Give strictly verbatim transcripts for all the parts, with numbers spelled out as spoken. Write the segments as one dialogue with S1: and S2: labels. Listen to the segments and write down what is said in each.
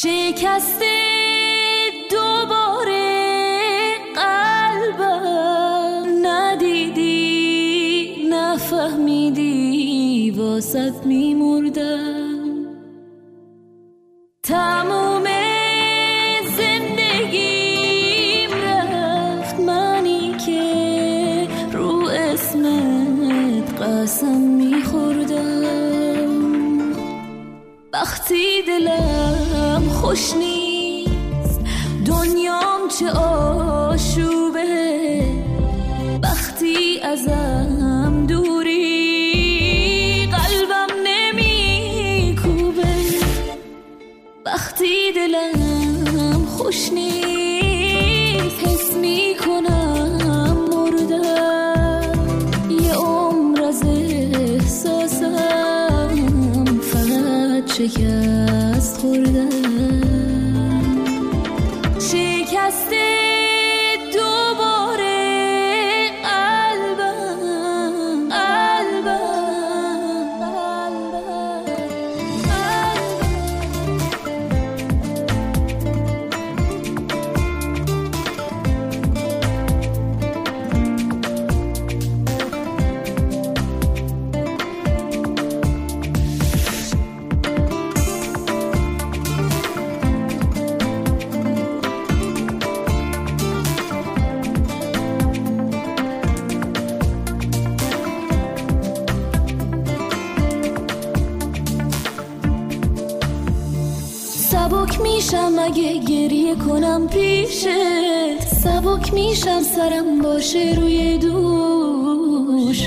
S1: شکسته دوباره قلبم، ندیدی نفهمیدی واسط میمردم. تموم زندگیم رفت، منی که رو اسمت قسم میخوردم. وقتی دلم خوش نیست دنیام چه آشوبه، وقتی ازم دوری قلبم نمیکوبه. وقتی دلم خوش نیست حس میکنم مردم. یه عمر از احساسم فقط شکست خوردم. شکسته دوباره قلبم، قلبم، قلبم، سبک میشم اگه گریه کنم پیشت، سبک میشم سرم باشه روی دوشت.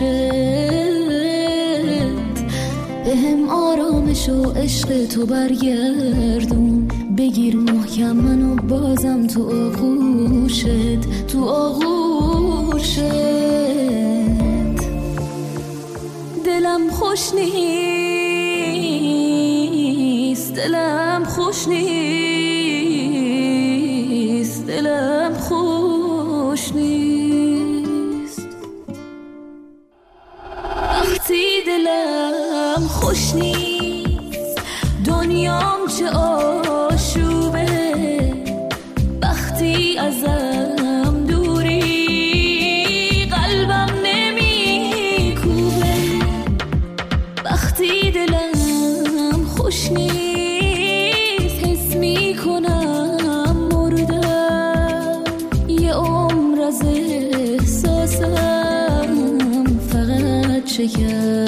S1: بهم آرامش و عشق تو برگردون، بگیر محکم منو بازم تو آغوشت، تو آغوشت. دلم خوش نیست، دلم خوش نیست، دلم خوش نیست. وقتی دلم خوش نیست دنیام چه آشوبه، وقتی ازم دوری قلبم نمیکوبه. وقتی دلم خوش نیست حس میکنم مردم. یه عمر از احساسم فقط شکست